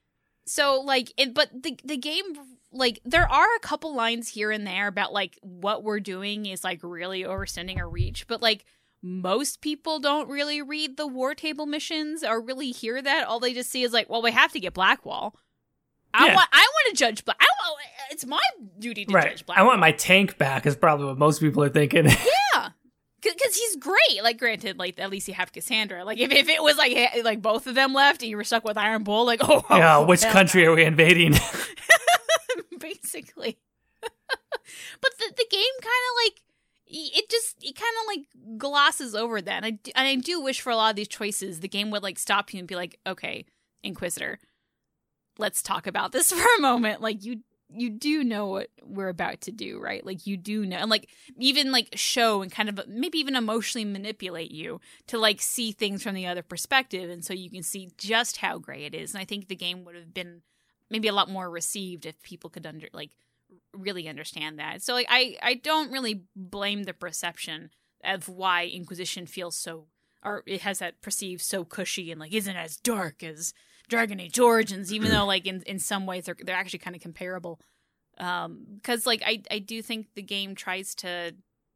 So, like, it, but the the game, like, there are a couple lines here and there about, like, what we're doing is, like, really overstanding our reach. But, like, most people don't really read the war table missions or really hear that. All they just see is, like, well, we have to get Blackwall. I Yeah. want I want to judge Black. I want, it's my duty to Right. judge Blackwall. I want my tank back is probably what most people are thinking. Yeah. Because he's great. Like, granted, like, at least you have Cassandra. Like, if, if it was, like, eh, like both of them left and you were stuck with Iron Bull, like, oh, Yeah, oh, which hell country no. are we invading? Basically. But the, the game kind of, like, it just, it kind of, like, glosses over that. And I, d- and I do wish for a lot of these choices, the game would, like, stop you and be like, okay, Inquisitor, let's talk about this for a moment. Like, you you do know what we're about to do, right? Like, you do know, and, like, even, like, show and kind of maybe even emotionally manipulate you to, like, see things from the other perspective, and so you can see just how gray it is. And I think the game would have been maybe a lot more received if people could under like really understand that. So, like, I I don't really blame the perception of why Inquisition feels so, or it has that perceived so cushy and, like, isn't as dark as Dragon Age Origins, even though, like, in, in some ways they're they're actually kind of comparable. Um, because, like, I I do think the game tries to,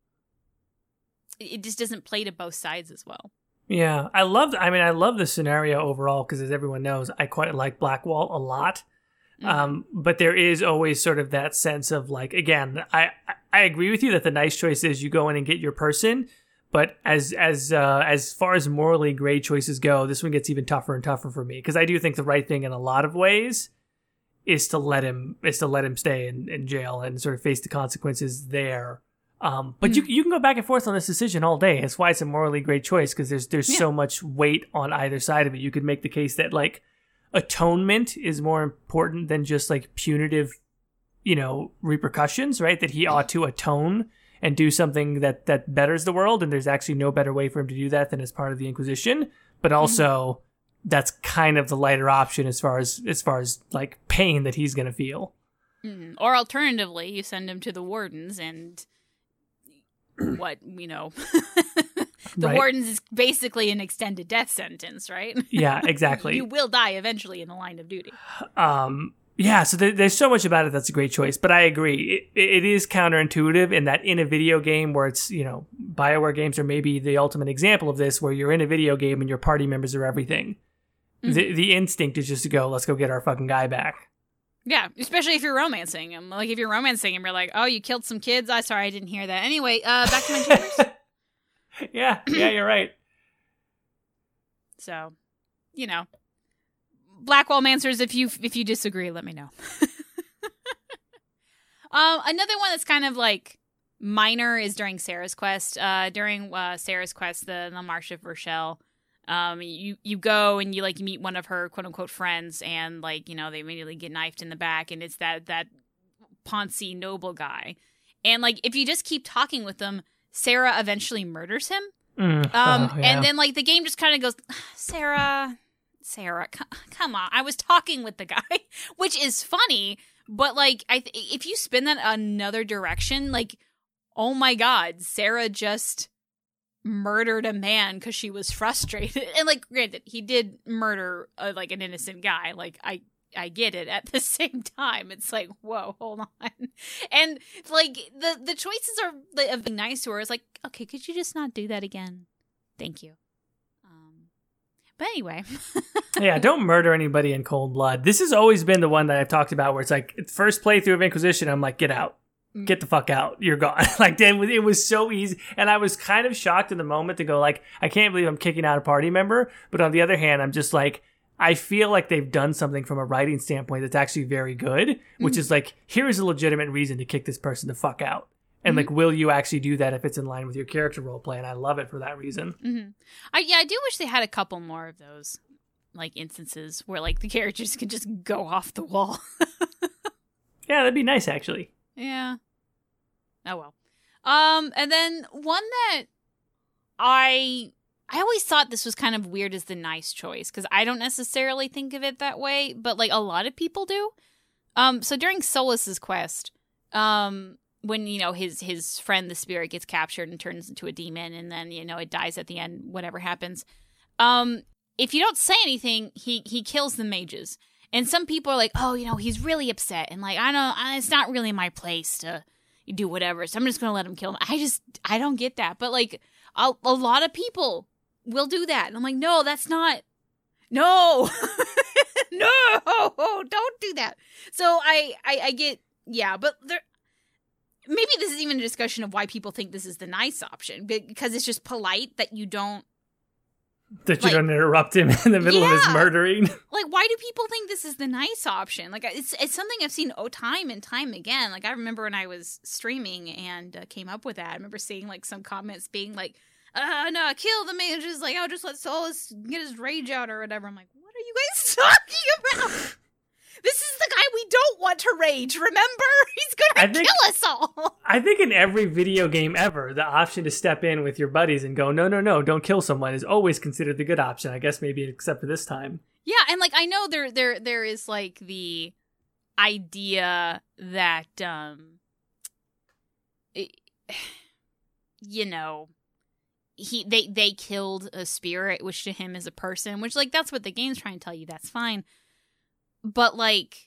it just doesn't play to both sides as well. Yeah, I love. I mean, I love the scenario overall because, as everyone knows, I quite like Blackwall a lot. Mm-hmm. Um, but there is always sort of that sense of, like, again, I I agree with you that the nice choice is you go in and get your person. But as as uh, as far as morally gray choices go, this one gets even tougher and tougher for me because I do think the right thing in a lot of ways is to let him is to let him stay in, in jail and sort of face the consequences there. Um, but mm-hmm. you you can go back and forth on this decision all day. That's why it's a morally great choice because there's there's yeah. so much weight on either side of it. You could make the case that, like, atonement is more important than just, like, punitive, you know, repercussions, right? That he ought to atone and do something that, that betters the world, and there's actually no better way for him to do that than as part of the Inquisition. But also, mm-hmm. that's kind of the lighter option as far as as far as like pain that he's going to feel. Mm-hmm. Or alternatively, you send him to the Wardens, and what you know, the right. Wardens is basically an extended death sentence, right? Yeah, exactly. You will die eventually in the line of duty. Um. Yeah, so there, there's so much about it that's a great choice, but I agree. It, it is counterintuitive in that in a video game where it's, you know, BioWare games are maybe the ultimate example of this, where you're in a video game and your party members are everything. Mm-hmm. The the instinct is just to go, let's go get our fucking guy back. Yeah, especially if you're romancing him. Like, if you're romancing him, you're like, oh, you killed some kids? I'm sorry, I didn't hear that. Anyway, uh, back to my chambers. yeah, yeah, you're right. So, you know. Blackwall Mancers, if you if you disagree, let me know. um, another one that's kind of like minor is during Sarah's quest. Uh, during uh, Sarah's quest, the, the Marsh of Rochelle, um, you you go and you like meet one of her quote unquote friends, and like you know they immediately get knifed in the back, and it's that that Ponzi noble guy, and like if you just keep talking with them, Sarah eventually murders him. Mm, um, oh, yeah. and then like the game just kind of goes, Sarah. Sarah, c- come on. I was talking with the guy, which is funny, but like, I th- if you spin that another direction, like, oh my God, Sarah just murdered a man because she was frustrated. And like, granted, he did murder uh, like an innocent guy. Like, I, I get it. At the same time, it's like, whoa, hold on. And like, the the choices are like, of being nice to her. It's like, okay, could you just not do that again? Thank you. But anyway. Yeah, don't murder anybody in cold blood. This has always been the one that I've talked about where it's like, first playthrough of Inquisition, I'm like, get out. Get the fuck out. You're gone. Like, it was, it was so easy. And I was kind of shocked in the moment to go like, I can't believe I'm kicking out a party member. But on the other hand, I'm just like, I feel like they've done something from a writing standpoint that's actually very good, which mm-hmm. is like, here's a legitimate reason to kick this person the fuck out. And, mm-hmm. like, will you actually do that if it's in line with your character role play? And I love it for that reason. Mm-hmm. I, yeah, I do wish they had a couple more of those, like, instances where, like, the characters could just go off the wall. Yeah, that'd be nice, actually. Yeah. Oh, well. Um, and then one that I... I always thought this was kind of weird as the nice choice, because I don't necessarily think of it that way, but, like, a lot of people do. Um, so during Solas's quest, um... when, you know, his his friend, the spirit, gets captured and turns into a demon, and then, you know, it dies at the end, whatever happens. Um, if you don't say anything, he, he kills the mages. And some people are like, oh, you know, he's really upset. And like, I don't, I, it's not really my place to do whatever. So I'm just going to let him kill him. I just, I don't get that. But like, a, a lot of people will do that. And I'm like, no, that's not, no, no, don't do that. So I, I, I get, yeah, but there, maybe this is even a discussion of why people think this is the nice option, because it's just polite that you don't. That you like, don't interrupt him in the middle yeah. of his murdering. Like, why do people think this is the nice option? Like, it's it's something I've seen oh, time and time again. Like, I remember when I was streaming and uh, came up with that. I remember seeing, like, some comments being like, uh, no, kill the man. Just like, I'll just let Solus get his rage out or whatever. I'm like, what are you guys talking about? This is the guy we don't want to rage, remember? He's gonna think, kill us all. I think in every video game ever, the option to step in with your buddies and go, no, no, no, don't kill someone is always considered the good option. I guess maybe except for this time. Yeah, and like I know there there there is like the idea that um it, you know, he they they killed a spirit, which to him is a person, which like that's what the game's trying to tell you, that's fine. But, like,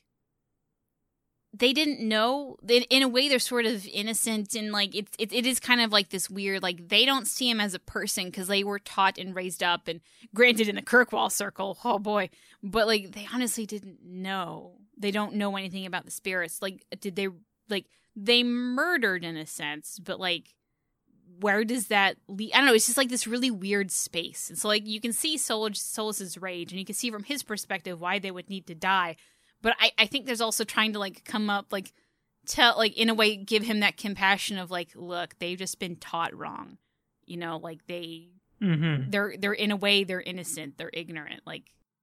they didn't know. They, in a way, they're sort of innocent. And, like, it, it, it is kind of like this weird, like, they don't see him as a person because they were taught and raised up. And granted, in the Kirkwall circle, oh, boy. But, like, they honestly didn't know. They don't know anything about the spirits. Like, did they, like, they murdered in a sense. But, like, where does that lead? I don't know. It's just, like, this really weird space. And so, like, you can see Sol- Solus's rage, and you can see from his perspective why they would need to die. But I, I think there's also trying to, like, come up, like, tell, like, in a way, give him that compassion of, like, look, they've just been taught wrong. You know, like, they, mm-hmm. they're, they're, in a way, they're innocent. They're ignorant. Like,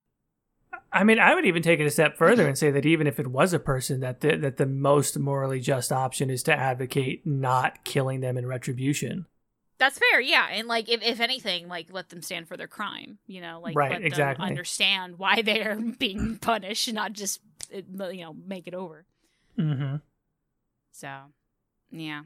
I mean, I would even take it a step further and say that even if it was a person, that the, that the most morally just option is to advocate not killing them in retribution. That's fair, yeah. And, like, if, if anything, like, let them stand for their crime, you know? Like, right, let them exactly. understand why they're being punished and not just, you know, make it over. Mm-hmm. So, yeah.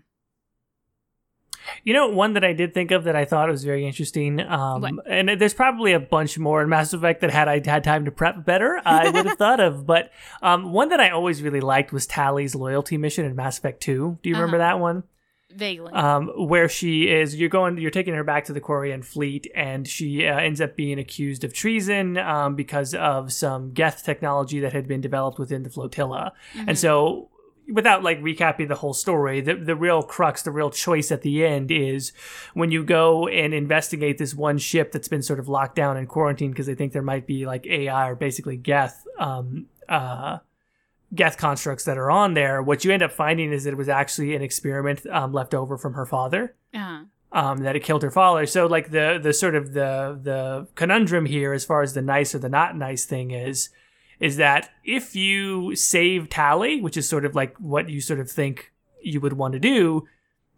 You know, one that I did think of that I thought was very interesting, um, what? and there's probably a bunch more in Mass Effect that had I had time to prep better, I would have thought of. But um, one that I always really liked was Tally's loyalty mission in Mass Effect two. Do you uh-huh. remember that one? Vaguely. Um, where she is, you're going, you're taking her back to the Quarian fleet, and she uh, ends up being accused of treason um, because of some Geth technology that had been developed within the flotilla, mm-hmm. and so. Without like recapping the whole story, the the real crux, the real choice at the end is when you go and investigate this one ship that's been sort of locked down and quarantined because they think there might be like A I or basically Geth, um, uh, Geth constructs that are on there. What you end up finding is that it was actually an experiment um, left over from her father. Uh-huh. Um, that it killed her father. So like the the sort of the the conundrum here, as far as the nice or the not nice thing is. is that if you save Tally, which is sort of like what you sort of think you would want to do,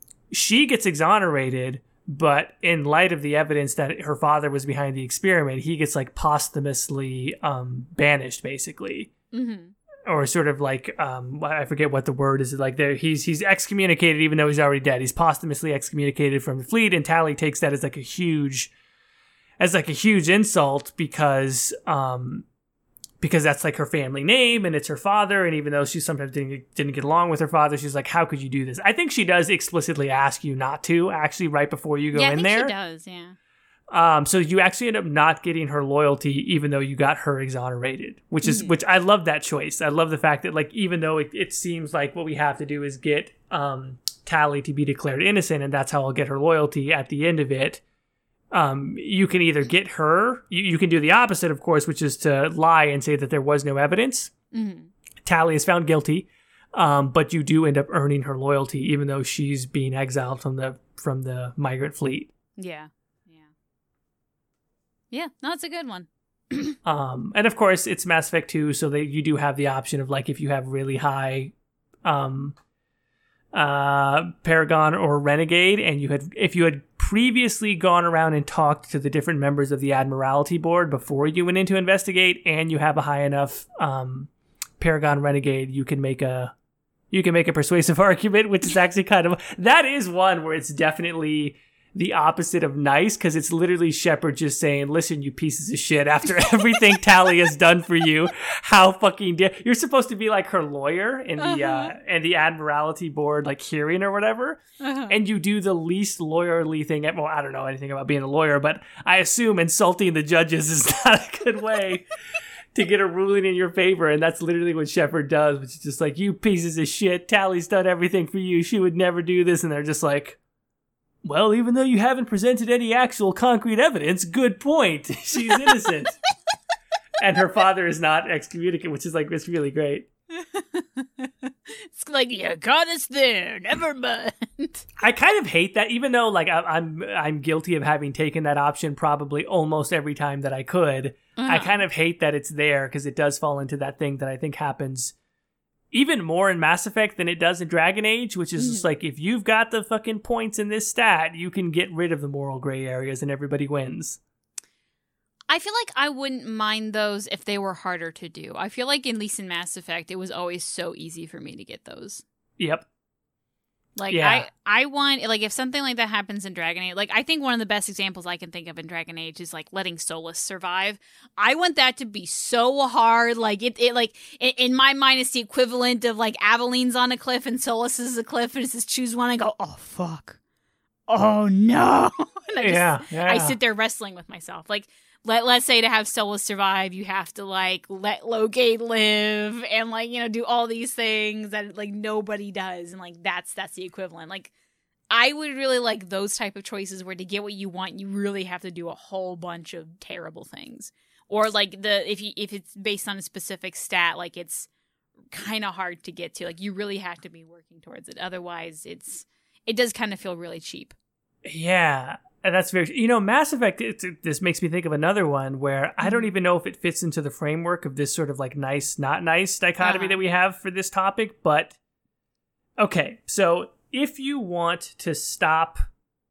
she gets exonerated, but in light of the evidence that her father was behind the experiment, he gets like posthumously um, banished, basically. Mm-hmm. Or sort of like, um, I forget what the word is, like there he's he's excommunicated even though he's already dead. He's posthumously excommunicated from the fleet, and Tally takes that as like a huge, as like a huge insult because... Um, Because that's like her family name and it's her father. And even though she sometimes didn't, didn't get along with her father, she's like, how could you do this? I think she does explicitly ask you not to, actually, right before you go yeah, in I think there. She does, yeah. Um, so you actually end up not getting her loyalty, even though you got her exonerated, which is, mm-hmm. which I love that choice. I love the fact that, like, even though it, it seems like what we have to do is get um, Tally to be declared innocent, and that's how I'll get her loyalty at the end of it. Um, you can either get her, you, you can do the opposite, of course, which is to lie and say that there was no evidence. Mm-hmm. Tally is found guilty, um, but you do end up earning her loyalty, even though she's being exiled from the from the migrant fleet. Yeah, yeah, yeah. No, it's a good one. um, and of course, it's Mass Effect two, so that you do have the option of like if you have really high, um, uh, Paragon or Renegade, and you had if you had previously gone around and talked to the different members of the Admiralty Board before you went in to investigate, and you have a high enough um, Paragon Renegade, you can make a you can make a persuasive argument, which is actually kind of that is one where it's definitely the opposite of nice, because it's literally Shepard just saying, listen, you pieces of shit, after everything Tali has done for you, how fucking dare you're supposed to be like her lawyer in the uh-huh. uh and the Admiralty Board like hearing or whatever, uh-huh. and you do the least lawyerly thing. Well, I don't know anything about being a lawyer, but I assume insulting the judges is not a good way to get a ruling in your favor, and that's literally what Shepard does, which is just like, you pieces of shit, Tali's done everything for you, she would never do this, and they're just like, well, even though you haven't presented any actual concrete evidence, good point. She's innocent. And her father is not excommunicated, which is like, it's really great. It's like, you got us there, never mind. I kind of hate that, even though like I, I'm I'm guilty of having taken that option probably almost every time that I could. Uh-huh. I kind of hate that it's there, because it does fall into that thing that I think happens even more in Mass Effect than it does in Dragon Age, which is just like, if you've got the fucking points in this stat, you can get rid of the moral gray areas and everybody wins. I feel like I wouldn't mind those if they were harder to do. I feel like, at least in Mass Effect, it was always so easy for me to get those. Yep. Like, yeah. I, I want, like, if something like that happens in Dragon Age, like, I think one of the best examples I can think of in Dragon Age is, like, letting Solus survive. I want that to be so hard. Like, it, it like, in, in my mind, it's the equivalent of, like, Aveline's on a cliff and Solus is a cliff, and it's just choose one and go, oh, fuck. Oh, no. And I just, yeah, yeah. I sit there wrestling with myself. Like, Let, let's say to have Solus survive, you have to, like, let Logate live and, like, you know, do all these things that, like, nobody does. And, like, that's that's the equivalent. Like, I would really like those type of choices where to get what you want, you really have to do a whole bunch of terrible things. Or, like, the if you if it's based on a specific stat, like, it's kind of hard to get to. Like, you really have to be working towards it. Otherwise, it's it does kind of feel really cheap. Yeah. And that's very, you know, Mass Effect, it, it, this makes me think of another one where I don't even know if it fits into the framework of this sort of like nice, not nice dichotomy uh-huh. that we have for this topic. But, okay, so if you want to stop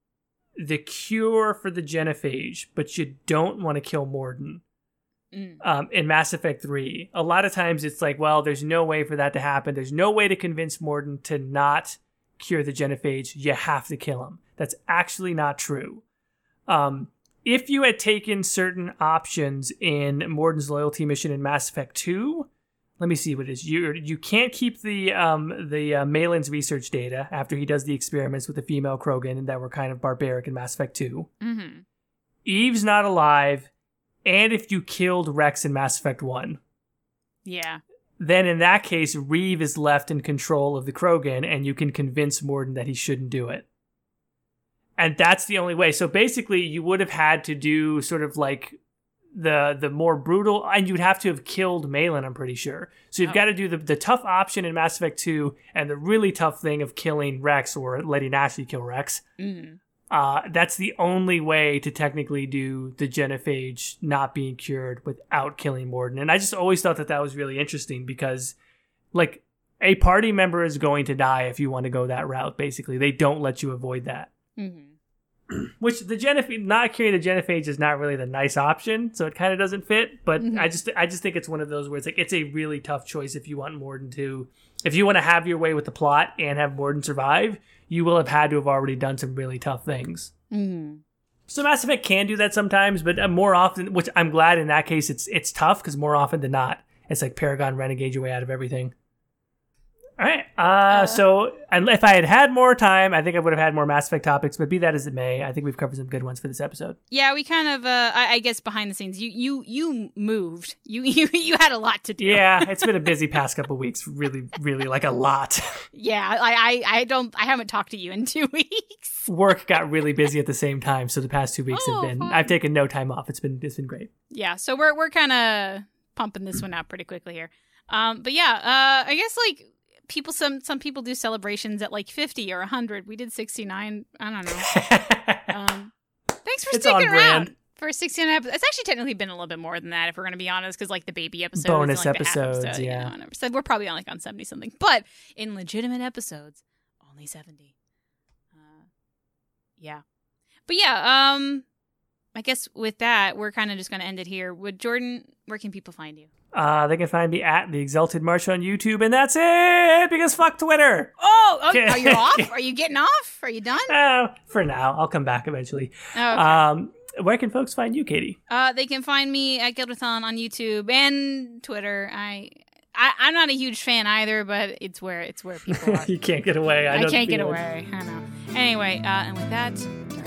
the cure for the genophage, but you don't want to kill Mordin, mm. um, in Mass Effect three, a lot of times it's like, well, there's no way for that to happen. There's no way to convince Mordin to not cure the genophage. You have to kill him. That's actually not true. Um, if you had taken certain options in Mordin's loyalty mission in Mass Effect two, let me see what it is. You you can't keep the um, the uh, Malin's research data after he does the experiments with the female Krogan that were kind of barbaric in Mass Effect two. Mm-hmm. Eve's not alive, and if you killed Rex in Mass Effect one. Yeah. Then in that case, Reeve is left in control of the Krogan, and you can convince Mordin that he shouldn't do it. And that's the only way. So basically, you would have had to do sort of like the the more brutal, and you'd have to have killed Malin, I'm pretty sure. So you've oh. got to do the, the tough option in Mass Effect two, and the really tough thing of killing Rex, or letting Ashley kill Rex. Mm-hmm. Uh, that's the only way to technically do the genophage not being cured without killing Mordin. And I just always thought that that was really interesting, because, like, a party member is going to die if you want to go that route, basically. They don't let you avoid that. Mm-hmm. Which the genophage, not curing the genophage is not really the nice option, so it kind of doesn't fit. But mm-hmm. I just, I just think it's one of those where it's like it's a really tough choice if you want Mordin to, if you want to have your way with the plot and have Mordin survive, you will have had to have already done some really tough things. Mm-hmm. So Mass Effect can do that sometimes, but more often, which I'm glad in that case, it's it's tough, because more often than not, it's like Paragon Renegade your way out of everything. All right. Uh, uh, so and if I had had more time, I think I would have had more Mass Effect topics, but be that as it may, I think we've covered some good ones for this episode. Yeah, we kind of, uh, I, I guess behind the scenes, you you you moved. You you you had a lot to do. Yeah, it's been a busy past couple of weeks. Really, really like a lot. Yeah, I, I, I don't, I haven't talked to you in two weeks. Work got really busy at the same time, so the past two weeks oh, have been, fun. I've taken no time off. It's been, it's been great. Yeah, so we're, we're kind of pumping this one out pretty quickly here. Um, but yeah, uh, I guess like, People, some some people do celebrations at like fifty or one hundred. We did sixty-nine. I don't know. um, thanks for it's sticking around brand. for sixty-nine episodes. It's actually technically been a little bit more than that, if we're going to be honest, because like the baby episodes, bonus and, like, episodes, episode, yeah. You know, and so we're probably on like on seventy something. But in legitimate episodes, only seventy. Uh, yeah, but yeah. Um, I guess with that, we're kind of just going to end it here. Would Jordan, where can people find you? Uh, they can find me at The Exalted March on YouTube, and that's it, because fuck Twitter. Oh, oh are you off? Are you getting off? Are you done? Uh, for now. I'll come back eventually. Oh, okay. Um, where can folks find you, Katie? Uh, they can find me at Gildathon on YouTube and Twitter. I, I, I'm not a huge fan either, but it's where it's where people are. You can't get away. I, I know can't the get feeling. away. I know. Anyway, uh, and with that...